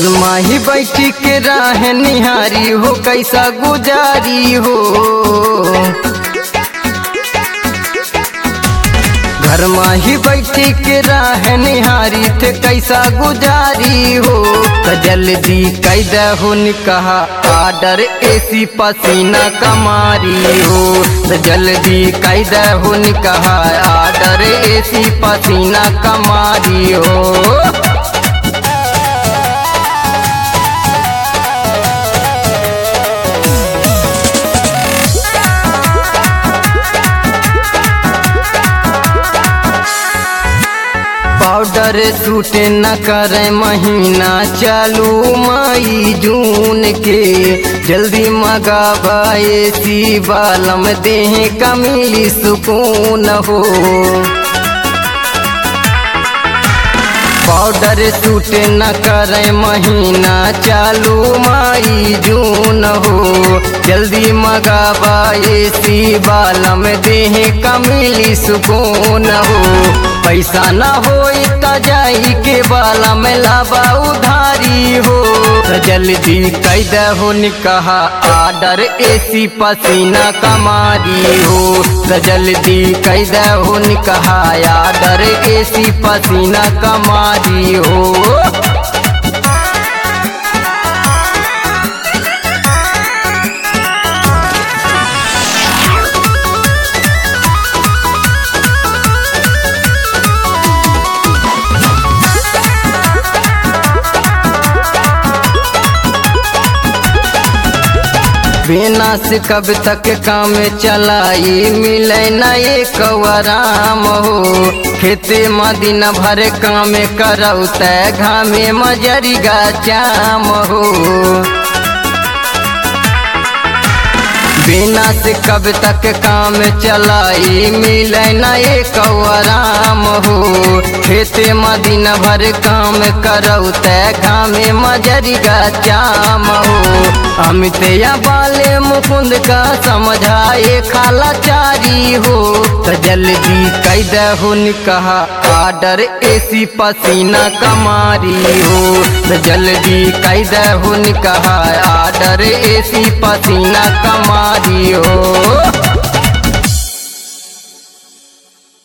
घर माही बैठी के राह निहारी हो कैसा गुजारी हो। घर माही बैठी के राह निहारी थे कैसा गुजारी हो। तो जल्दी कैदा हो निकाह आर्डर एसी पसीना कमारी हो। तो जल्दी कैदा हो निकाह आर्डर एसी पसीना कमारी हो। पाउडर सूट न करे महीना चालू मई जून के। जल्दी मंगावा एसी बालम देह का मिली सुकून हो। पाउडर सूट न करे महीना चालू मई जून हो। जल्दी मंगावा एसी बालम देह का मिली सुकून हो। पैसा न होई त जाई के बाला में लाबा उधारी हो। तो जल्दी कैदा हो निकाह आर्डर एसी पसीना कमारी हो। तो जल्दी कैदा हो निकाह आर्डर एसी पसीना कमारी हो। बिना से कब तक काम चलाई मिले न एक आराम हो। खेते मदीन भर काम करौ तै घामे मजरी गा चाम हो। बिना से कब तक काम चलाई मिले न एक आराम हो। खेते मदीन भर काम करौ तै घामे मजरी गा चाम हो। अमित या बाले मुकुंद का समझाए खाला चारी हो। तो जल्दी कैदा हो निकाह आर्डर एसी पसीना कमारी हो। तो जल्दी कैदा हो निकाह आर्डर एसी पसीना कमारी हो।